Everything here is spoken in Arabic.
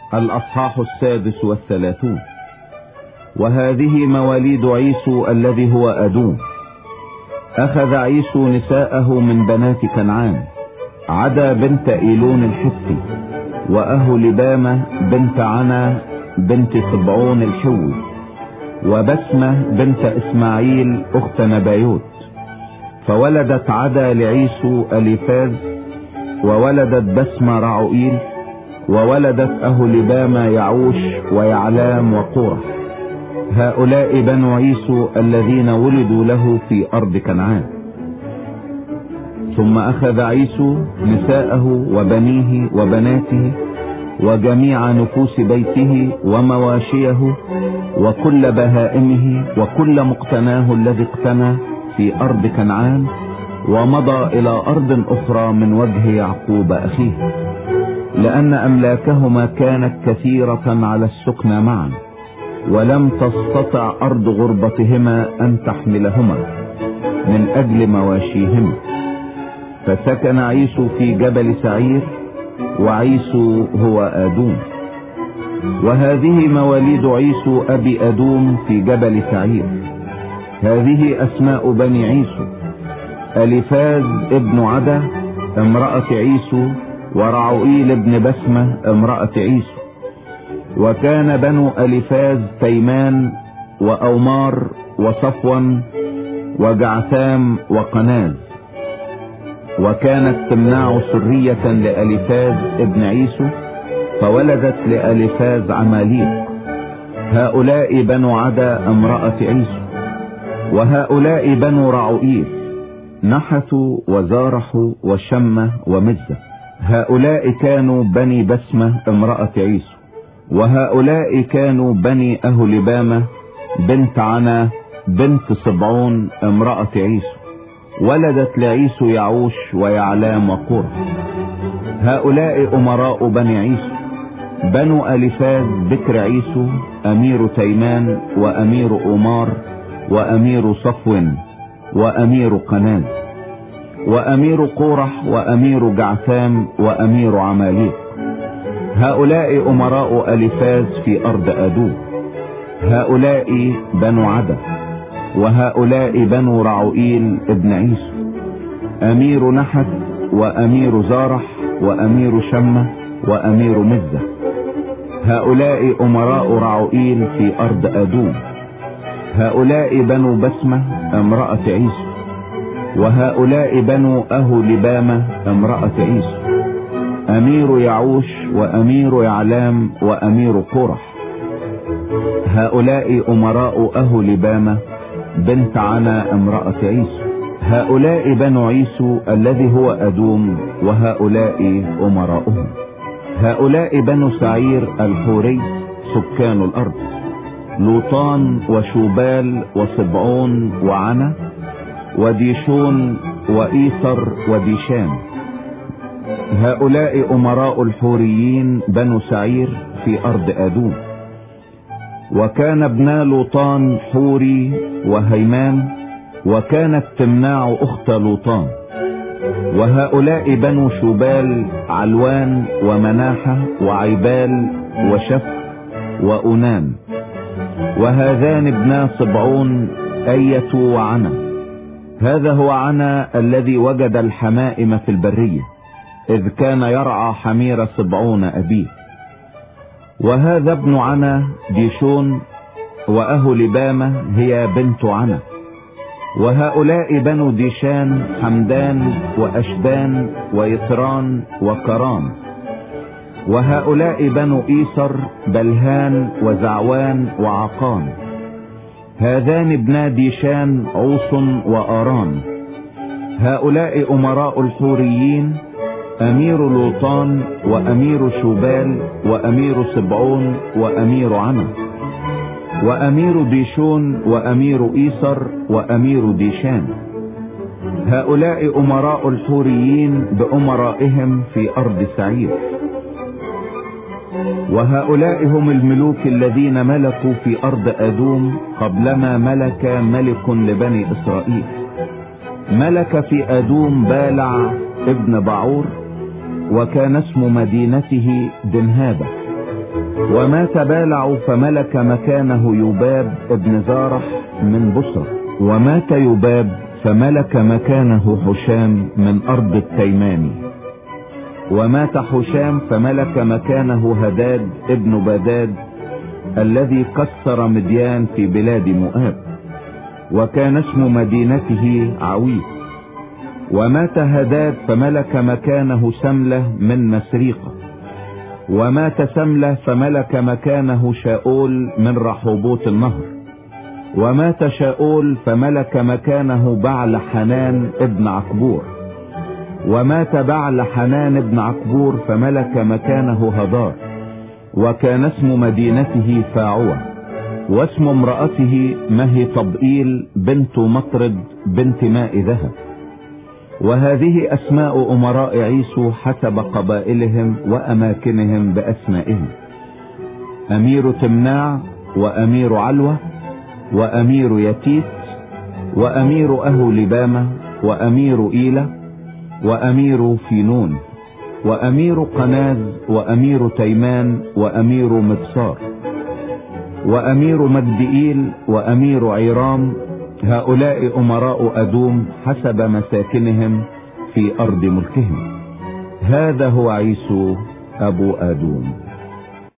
الأصحاح 36. وهذه مواليد عيسو الذي هو أدوم. أخذ عيسو نساءه من بنات كنعان: عدا بنت إيلون الحثي، وأهولبامة بنت عنا بنت صبعون الحوي، وبسمة بنت إسماعيل أخت نبايوت. فولدت عدا لعيسو أليفاز، وولدت بسمة رعوئيل، وولدت أهولبامة يعوش ويعلام وقورح. هؤلاء بنو عيسو الذين ولدوا له في أرض كنعان. ثم أخذ عيسو نساءه وبنيه وبناته وجميع نفوس بيته ومواشيه وكل بهائمه وكل مقتناه الذي اقتنى في أرض كنعان، ومضى إلى أرض أخرى من وجه يعقوب أخيه، لأن أملاكهما كانت كثيرة على السكنى معا، ولم تستطع أرض غربتهما أن تحملهما من أجل مواشيهما. فسكن عيسو في جبل سعير، وعيسو هو أدوم. وهذه مواليد عيسو أبي أدوم في جبل سعير. هذه أسماء بني عيسو: أليفاز ابن عدا امرأة عيسو، ورعوئيل ابن بسمة امرأة عيسو. وكان بنو أليفاز تيمان وأومار وصفوان وجعثام وقناز. وكانت تمنع سرية لأليفاز ابن عيسو، فولدت لأليفاز عماليق. هؤلاء بنو عدا امرأة عيسو. وهؤلاء بنو رعوئيل: نحت وزارح وشمة ومزة. هؤلاء كانوا بني بسمة امرأة عيسو. وهؤلاء كانوا بني أهولبامة بنت عنا بنت صبعون امرأة عيسو. ولدت لعيسو يعوش ويعلام وقورح. هؤلاء أمراء بني عيسو: بنو أليفاز بكر عيسو، أمير تيمان وأمير أومار وأمير صفوان وأمير قناز وأمير قورح وأمير جعثام وأمير عماليق. هؤلاء أمراء أليفاز في أرض أدوم. هؤلاء بنو عدا. وهؤلاء بنو رعوئيل ابن عيسو: أمير نحت وأمير زارح وأمير شمة وأمير مزة. هؤلاء أمراء رعوئيل في أرض أدوم. هؤلاء بنو بسمة امرأة عيسو. وهؤلاء بنو أهولبامة امرأة عيسو: أمير يعوش وأمير يعلام وأمير قورح. هؤلاء أمراء أهولبامة بنت عنا امرأة عيسو. هؤلاء بنو عيسو الذي هو أدوم، وهؤلاء أمراؤهم. هؤلاء بنو سعير الحوري سكان الأرض: لوطان وشوبال وصبعون وعنا وديشون وإيثر وديشان. هؤلاء أمراء الحوريين بنو سعير في أرض أدوم. وكان ابنا لوطان حوري وهيمان، وكانت تمناع أخت لوطان. وهؤلاء بنو شوبال: علوان ومناحة وعيبال وشف وأنام. وهذان ابنا صبعون أية وعنا. هذا هو عنا الذي وجد الحمائم في البرية، إذ كان يرعى حمير صبعون أبيه. وهذا ابن عنا ديشون، وأهولبامة هي بنت عنا. وهؤلاء بنو ديشان: حمدان وأشبان ويتران وكران. وهؤلاء بنو إيسر: بلهان وزعوان وعقان. هذان ابنا ديشان: عوص وآران. هؤلاء أمراء الحوريين: أمير لوطان وأمير شوبال وأمير صبعون وأمير عنا. وأمير ديشون وأمير إيسر وأمير ديشان. هؤلاء أمراء الحوريين بأمرائهم في أرض سعير. وهؤلاء هم الملوك الذين ملكوا في أرض أدوم قبلما ملك ملك لبني إسرائيل. ملك في أدوم بالع ابن بعور، وكان اسم مدينته دنهابة. ومات بالع فملك مكانه يباب ابن زارح من بصرة. ومات يباب فملك مكانه حشام من أرض التيماني. ومات حشام فملك مكانه هداد ابن بداد الذي كسر مديان في بلاد مؤاب، وكان اسم مدينته عويس. ومات هداد فملك مكانه سملة من مسريقة. ومات سملة فملك مكانه شاؤول من رحوبوت النهر. ومات شاؤول فملك مكانه بعل حنان ابن عقبور. ومات بعل حنان ابن عقبور فملك مكانه هدار، وكان اسم مدينته فاعوة، واسم امرأته مهي طبئيل بنت مطرد بنت ماء ذهب. وهذه اسماء امراء عيسو حسب قبائلهم واماكنهم باسمائهم: امير تمناع، وامير علوة، وامير يتيس، وامير اهو لبامة، وامير ايلة، وامير فينون، وامير قناز، وامير تيمان، وامير مبصار، وامير مجدئيل، وامير عيرام. هؤلاء امراء ادوم حسب مساكنهم في ارض ملكهم. هذا هو عيسو ابو ادوم.